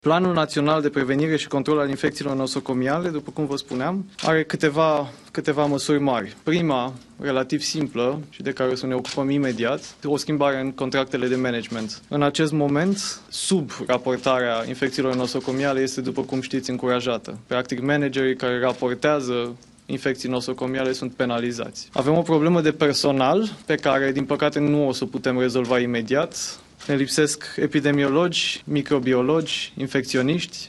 Planul Național de Prevenire și Control al Infecțiilor Nosocomiale, după cum vă spuneam, are câteva măsuri mari. Prima, relativ simplă și de care o să ne ocupăm imediat, o schimbare în contractele de management. În acest moment, subraportarea infecțiilor nosocomiale este, după cum știți, încurajată. Practic, managerii care raportează infecții nosocomiale sunt penalizați. Avem o problemă de personal pe care, din păcate, nu o să putem rezolva imediat. Ne lipsesc epidemiologi, microbiologi, infecționiști,